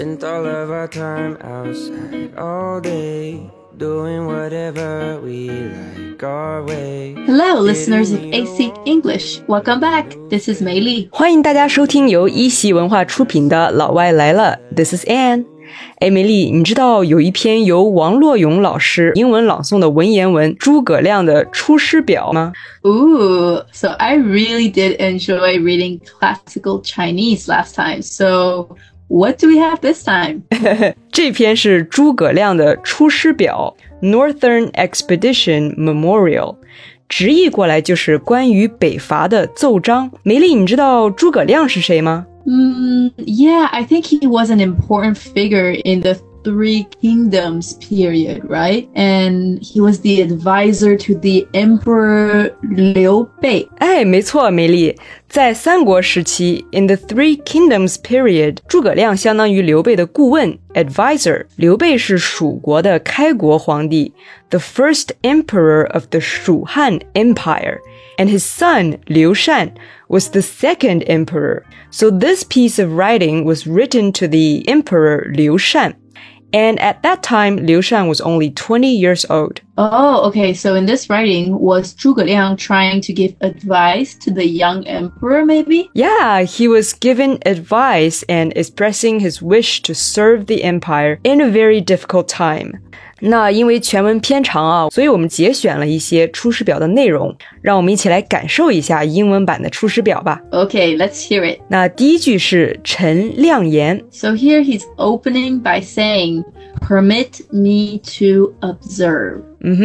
Spent all of our time outside all day, doing whatever we like our way. Hello, listeners of AC English. Welcome back. This is 梅丽。 欢迎大家收听由一席文化出品的《老外来了》。This is Anne。梅丽，你知道有一篇由王洛勇老师英文朗诵的文言文《诸葛亮的出师表》吗？ Ooh, so I really did enjoy reading classical Chinese last time. So what do we have this time? 这篇是诸葛亮的出师表 Northern Expedition Memorial， 直译过来就是关于北伐的奏章。梅丽，你知道诸葛亮是谁吗？ Yeah, I think he was an important figure in the Three Kingdoms period, right? And he was the advisor to the Emperor Liu Bei. 哎，没错，梅丽，在三国时期 in the Three Kingdoms period， 诸葛亮相当于刘备的顾问 advisor。 刘备是蜀国的开国皇帝 the first emperor of the Shu Han Empire, and his son Liu Shan was the second emperor. So this piece of writing was written to the emperor Liu Shan.And at that time, Liu Shan was only 20 years old. Oh, okay. So in this writing, was Zhuge Liang trying to give advice to the young emperor, maybe? Yeah, he was given advice and expressing his wish to serve the empire in a very difficult time. 那因为全文偏长啊，所以我们节选了一些出师表的内容，让我们一起来感受一下英文版的出师表吧。 Okay, let's hear it. 那第一句是陈亮言。 So here he's opening by saying, permit me to observe.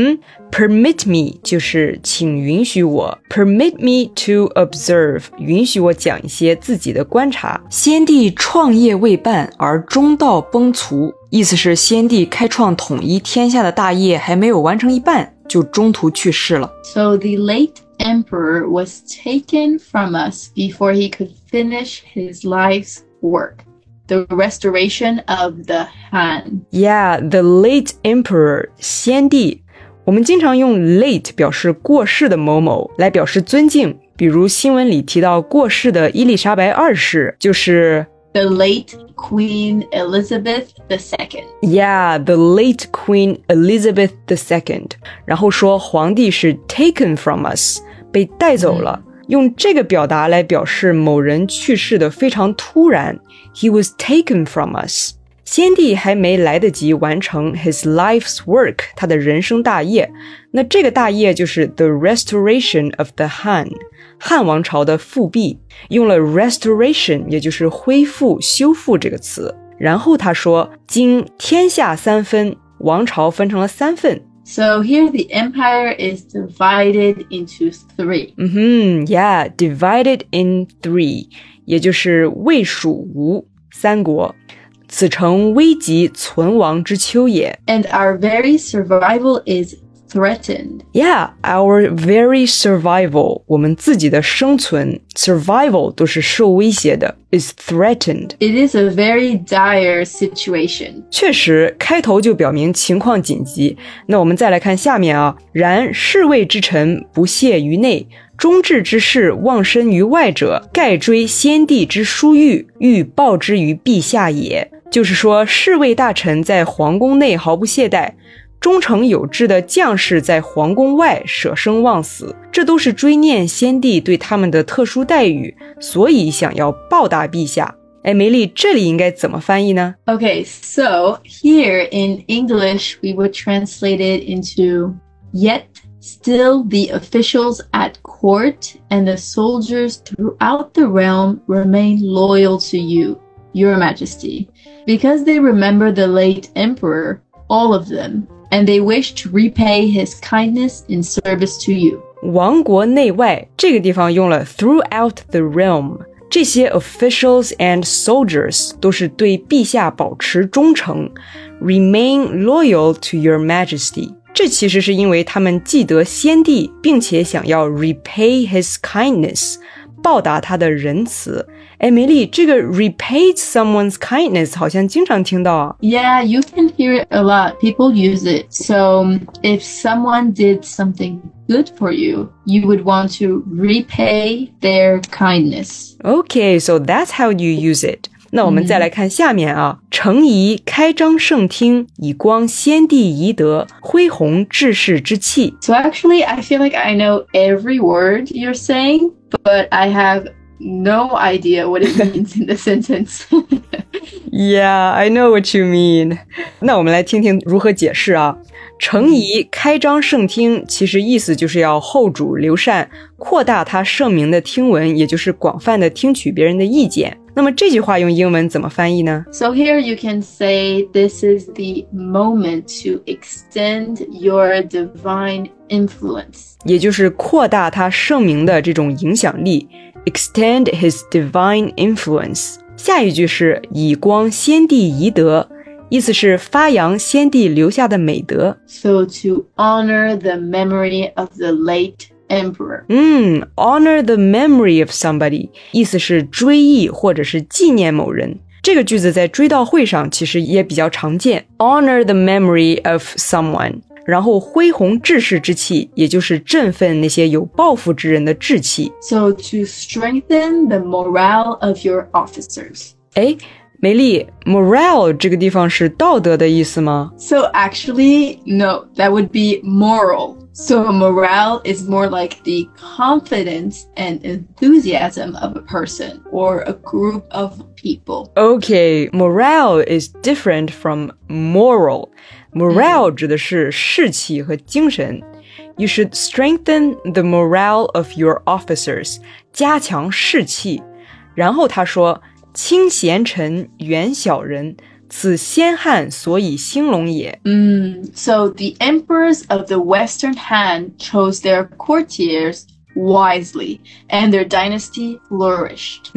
Permit me 就是请允许我 Permit me to observe 允许我讲一些自己的观察。先帝创业未半而中道崩殂，意思是先帝开创统一天下的大业还没有完成一半就中途去世了。 So the late emperor was taken from us before he could finish his life's work.The restoration of the Han. Yeah, the late emperor, 先帝。我们经常用 late 表示过世的某某来表示尊敬，比如新闻里提到过世的伊丽莎白二世就是 The late Queen Elizabeth II. Yeah, the late Queen Elizabeth II. 然后说皇帝是 taken from us, 被带走了。用这个表达来表示某人去世的非常突然 He was taken from us. 先帝还没来得及完成 his life's work, 他的人生大业。那这个大业就是 the restoration of the Han, 汉王朝的复辟。用了 restoration, 也就是恢复、修复这个词。然后他说经天下三分，王朝分成了三份。 So here the empire is divided into three. Yeah, divided in three, 也就是魏蜀吴三国。此诚危急存亡之秋也。 And our very survival is threatened. Yeah, our very survival, 我们自己的生存 survival 都是受威胁的 is threatened. It is a very dire situation. 确实，开头就表明情况紧急。那我们再来看下面啊，然侍卫之臣不懈于内，忠志之士忘身于外者，盖追先帝之殊遇，欲报之于陛下也。就是说，侍卫大臣在皇宫内毫不懈怠，忠诚有志的将士在皇宫外舍生忘死，这都是追念先帝对他们的特殊待遇，所以想要报答陛下。哎，梅丽，这里应该怎么翻译呢？ Okay, so here in English, we would translate it into, yet still the officials at court and the soldiers throughout the realm remain loyal to you, Your Majesty, because they remember the late emperor, all of them.And they wish to repay his kindness in service to you. 王国内外这个地方用了 throughout the realm， 这些 officials and soldiers 都是对陛下保持忠诚 remain loyal to your majesty。 这其实是因为他们记得先帝，并且想要 repay his kindness， 报答他的仁慈。哎，梅丽，这个 repay someone's kindness 好像经常听到啊。 Yeah, you can hear it a lot. People use it. So if someone did something good for you, you would want to repay their kindness. Okay, so that's how you use it. 那我们再来看下面啊，诚宜开张圣厅，以光先帝遗德，恢弘志士之气。 So actually, I feel like I know every word you're saying, but I have no idea what it means in the sentence. Yeah, I know what you mean. 那我们来听听如何解释啊。诚宜开张圣厅，其实意思就是要后主留善，扩大他圣明的听闻，也就是广泛的听取别人的意见。那么这句话用英文怎么翻译呢？ So here you can say this is the moment to extend your divine influence. 也就是扩大他圣明的这种影响力 ，extend his divine influence。下一句是以光先帝遗德，意思是发扬先帝留下的美德。 So to honor the memory of the late emperor. Honor the memory of somebody， 意思是追忆或者是纪念某人。这个句子在追悼会上其实也比较常见。Honor the memory of someone， 然后恢弘志士之气，也就是振奋那些有抱负之人的志气。 So to strengthen the morale of your officers. 诶，梅丽 morale 这个地方是道德的意思吗？ So actually, no, that would be moral. So morale is more like the confidence and enthusiasm of a person or a group of people. Okay, morale is different from moral. Morale 指的是士气和精神。You should strengthen the morale of your officers. 加强士气。然后他说，轻贤臣，远小人，此先汉所以兴隆也。 So the emperors of the Western Han chose their courtiers wisely, and their dynasty flourished.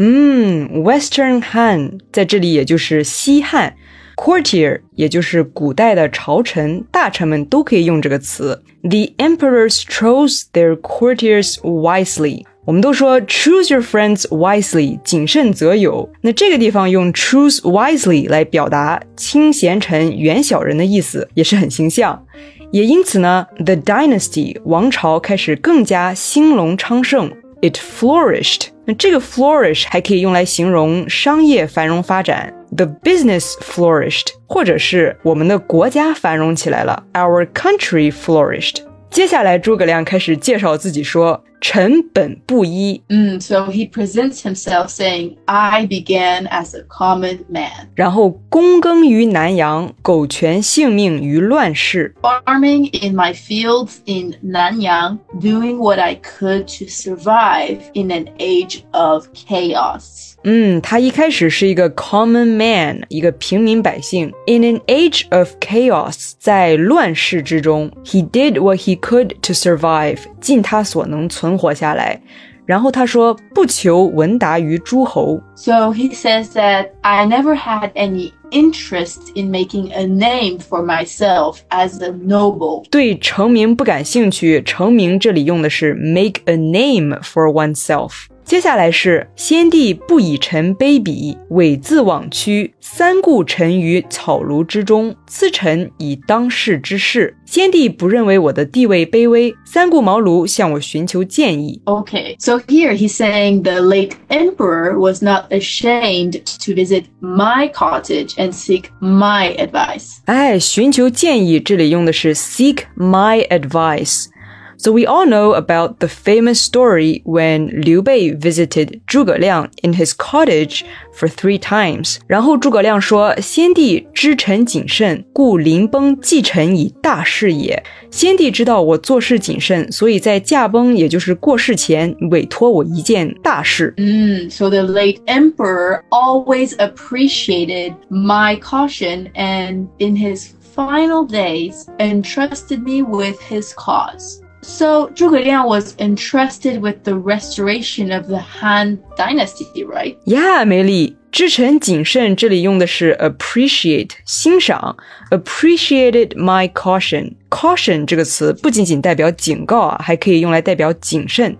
Western Han 在这里也就是西汉。Courtier 也就是古代的朝臣，大臣们都可以用这个词。The emperors chose their courtiers wisely. 我们都说 choose your friends wisely， 谨慎择友。那这个地方用 choose wisely 来表达轻贤臣远小人的意思，也是很形象。也因此呢 ，the dynasty 王朝开始更加兴隆昌盛。It flourished. 那这个 flourish 还可以用来形容商业繁荣发展。The business flourished， 或者是我们的国家繁荣起来了。Our country flourished。接下来诸葛亮开始介绍自己说，臣本布衣。 So he presents himself saying, I began as a common man. 然后躬耕于南阳，苟全性命于乱世。 Farming in my fields in Nanyang, doing what I could to survive in an age of chaos. 他一开始是一个 common man， 一个平民百姓。In an age of chaos， 在乱世之中 ，he did what he could to survive， 尽他所能存活下来。然后他说，不求闻达于诸侯。 So he says that I never had any interest in making a name for myself as a noble. 对成名不感兴趣，成名这里用的是 make a name for oneself。接下来是先帝不以臣卑鄙，猥自枉屈，三顾臣于草庐之中，咨臣以当世之事。先帝不认为我的地位卑微，三顾茅庐向我寻求建议。 Okay, so here he's saying the late emperor was not ashamed to visit my cottage and seek my advice. 寻求建议这里用的是 seek my advice。So we all know about the famous story when Liu Bei visited 诸葛亮 in his cottage for 3 times. 然后诸葛亮说，先帝知臣谨慎，故临崩继臣以大事也。先帝知道我做事谨慎，所以在驾崩也就是过世前委托我一件大事。 So the late emperor always appreciated my caution and in his final days entrusted me with his cause.So, Zhuge Liang was entrusted with the restoration of the Han dynasty, right? Yeah, 梅丽，知臣谨慎这里用的是 appreciate 欣赏 appreciated my caution。 caution 这个词不仅仅代表警告啊，还可以用来代表谨慎。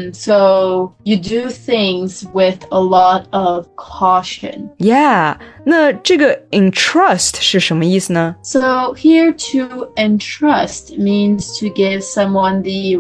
So you do things with a lot of caution. Yeah, 那这个 entrust 是什么意思呢？ So here to entrust means to give someone the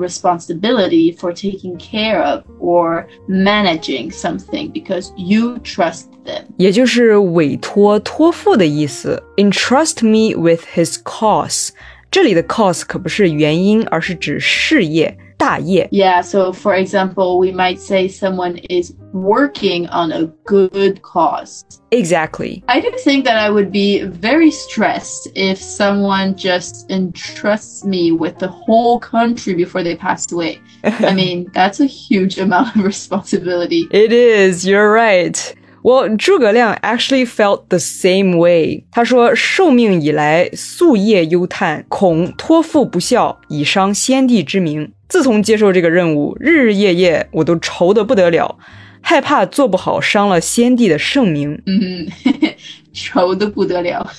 responsibility for taking care of or managing something because you trust them. 也就是委托、托付的意思。Entrust me with his cause。这里的 cause 可不是原因，而是指事业、大业。 Yeah, so for example, we might say someone is working on a good cause. Exactly. I do think that I would be very stressed if someone just entrusts me with the whole country before they pass away. I mean, that's a huge amount of responsibility. It is, you're right. Well, 诸葛亮 actually felt the same way. 他说受命以来夙夜忧叹，恐托付不效，以伤先帝之名。自从接受这个任务，日日夜夜我都愁得不得了，害怕做不好伤了先帝的圣名。 愁得不得了。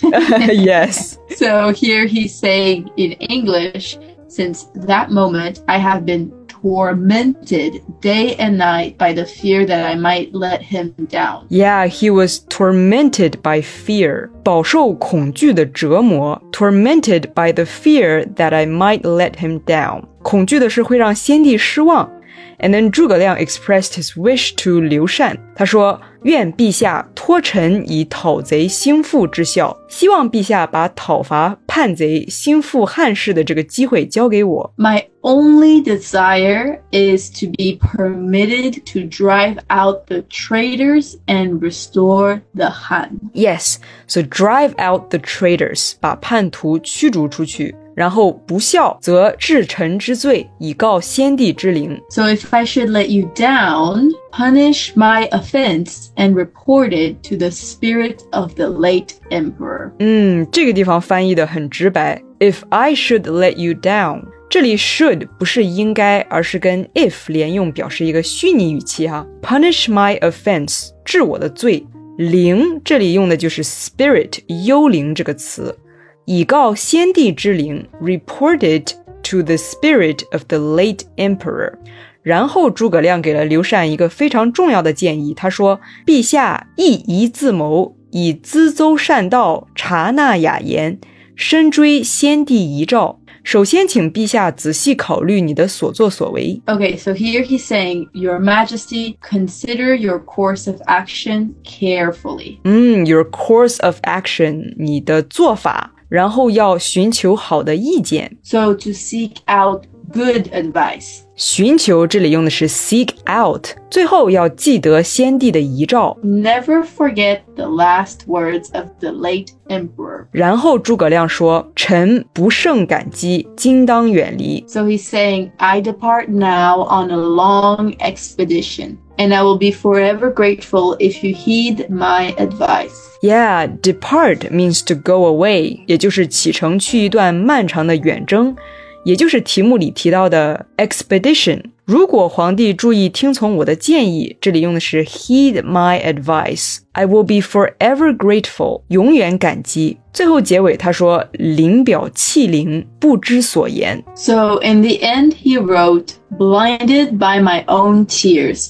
Yes. So here he's saying in English, since that moment I have been tormented day and night by the fear that I might let him down. Yeah, he was tormented by fear. 饱受恐惧的折磨。Tormented by the fear that I might let him down. 恐惧的是会让先帝失望。And then 诸葛亮 expressed his wish to 刘禅。他说，愿陛下托臣以讨贼兴复之效，希望陛下把讨伐叛贼、兴复汉室的这个机会交给我。 My only desire is to be permitted to drive out the traitors and restore the Han. Yes, so drive out the traitors, 把叛徒驱逐出去。然后不孝则治臣之罪，以告先帝之灵。 So if I should let you down, punish my offense and report it to the spirit of the late emperor. 这个地方翻译得很直白。If I should let you down， 这里 should 不是应该，而是跟 if 连用，表示一个虚拟语气哈。Punish my offense， 治我的罪。灵这里用的就是 spirit 幽灵这个词。以告先帝之灵 report it to the spirit of the late emperor。 然后诸葛亮给了刘禅一个非常重要的建议，他说，陛下亦宜自谋，以咨奏善道，察纳雅言，深追先帝遗诏。首先请陛下仔细考虑你的所作所为。 Okay, so here he's saying, Your Majesty, consider your course of action carefully. Your course of action， 你的做法，然后要寻求好的意见。 So to seek out good advice. 寻求这里用的是 seek out， 最后要记得先帝的遗诏。 Never forget the last words of the late emperor. 然后诸葛亮说，臣不胜感激，今当远离。 So he's saying, I depart now on a long expedition, and I will be forever grateful if you heed my advice. Yeah, depart means to go away， 也就是启程去一段漫长的远征，也就是题目里提到的 expedition。 如果皇帝注意听从我的建议，这里用的是 heed my advice， I will be forever grateful， 永远感激。最后结尾他说，灵表气灵，不知所言。 So in the end, he wrote, blinded by my own tears.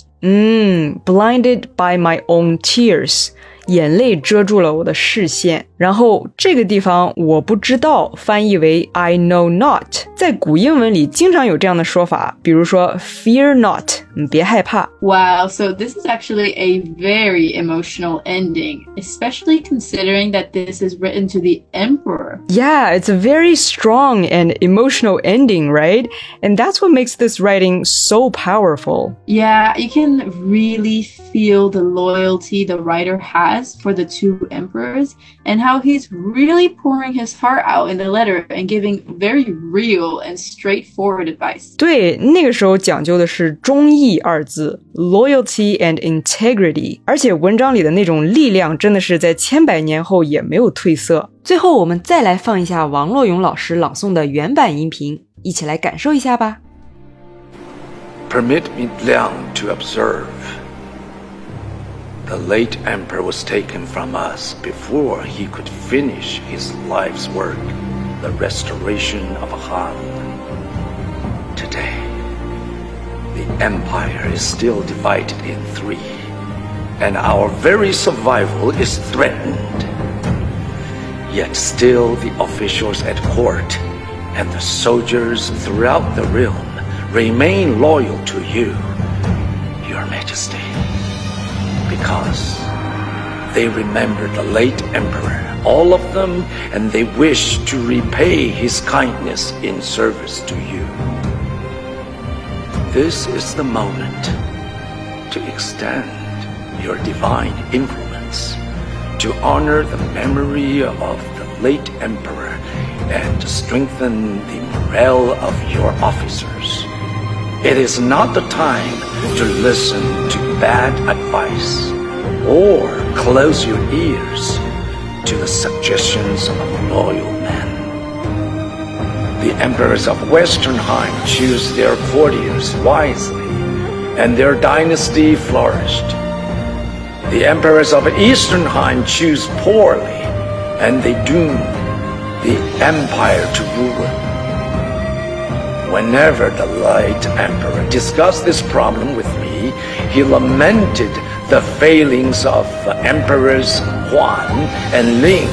Blinded by my own tears， 眼泪遮住了我的视线。然后这个地方我不知道翻译为 I know not， 在古英文里经常有这样的说法，比如说 fear not， 别害怕。 Wow, so this is actually a very emotional ending, especially considering that this is written to the emperor. Yeah, it's a very strong and emotional ending, right? And that's what makes this writing so powerful. Yeah, you can really feel the loyalty the writer has for the two emperors and how he's really pouring his heart out in the letter and giving very real and straightforward advice. 对，那个时候讲究的是忠义二字 loyalty and integrity， 而且文章里的那种力量真的是在千百年后也没有褪色。最后我们再来放一下王洛勇老师朗诵的原版音频，一起来感受一下吧。 Permit me, Liang, to observe. The late emperor was taken from us before he could finish his life's work, the restoration of Han. Today, the empire is still divided in three, and our very survival is threatened. Yet still the officials at court and the soldiers throughout the realm remain loyal to you, Your Majesty. Because They remember the late emperor, all of them, and they wish to repay his kindness in service to you. This is the moment to extend your divine influence, to honor the memory of the late emperor and to strengthen the morale of your officers. It is not the time to listen to bad advice or close your ears to the suggestions of loyal men. The emperors of Western Han choose their courtiers wisely, and their dynasty flourished. The emperors of Eastern Han choose poorly, and they doom the empire to ruin. Whenever the late emperor discussed this problem with me, he lamented the failings of the emperors Huan and Ling.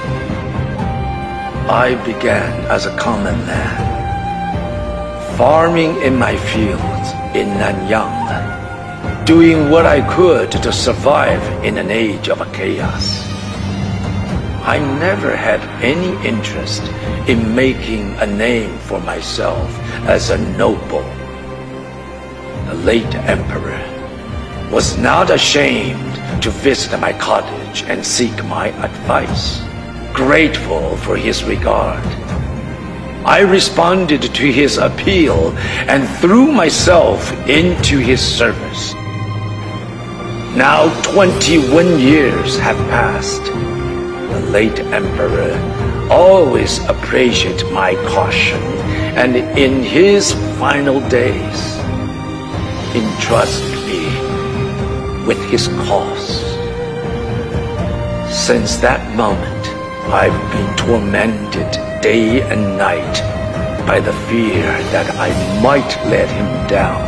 I began as a common man, farming in my fields in Nanyang, doing what I could to survive in an age of chaos. I never had any interest in making a name for myself as a noble. The late emperor was not ashamed to visit my cottage and seek my advice, grateful for his regard. I responded to his appeal and threw myself into his service. Now 21 years have passed. The late emperor always appreciated my caution, and in his final days entrusted me with his cause. Since that moment, I've been tormented day and night by the fear that I might let him down.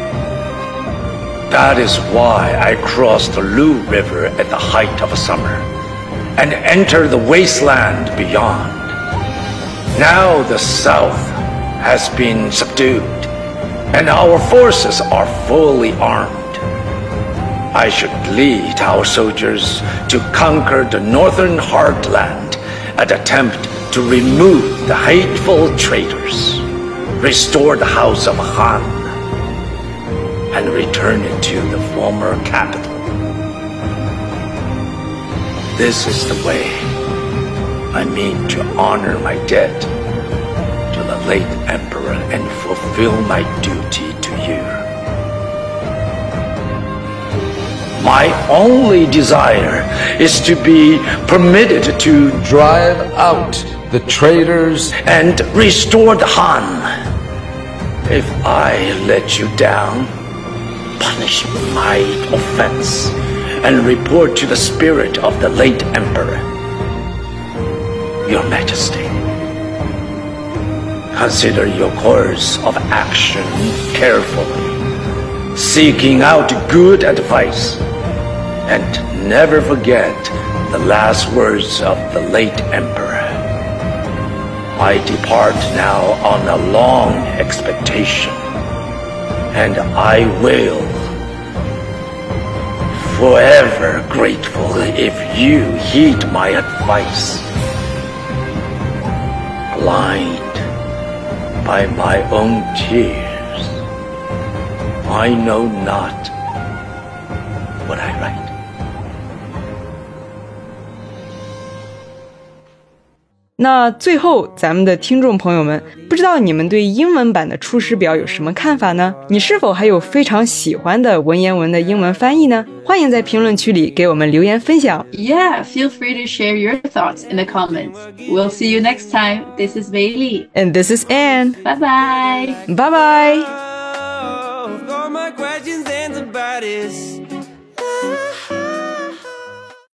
That is why I crossed the Lu River at the height of summer and entered the wasteland beyond. Now the south has been subdued, and our forces are fully armed. I should lead our soldiers to conquer the northern heartland and attempt to remove the hateful traitors, restore the house of Han, and return it to the former capital. This is the way I mean to honor my debt to the late emperor and fulfill my duty to you. My only desire is to be permitted to drive out the traitors and restore the Han. If I let you down, punish my offense and report to the spirit of the late emperor. Your Majesty, consider your course of action carefully, seeking out good advice, and never forget the last words of the late emperor. I depart now on a long expectation, and I will forever grateful if you heed my advice. Blind by my own tears, I know not what I write. 那最后咱们的听众朋友们，不知道你们对英文版的出师表有什么看法呢？你是否还有非常喜欢的文言文的英文翻译呢？欢迎在评论区里给我们留言分享。 Yeah, feel free to share your thoughts in the comments. We'll see you next time. This is Bailey. And this is Anne. Bye bye. Bye bye.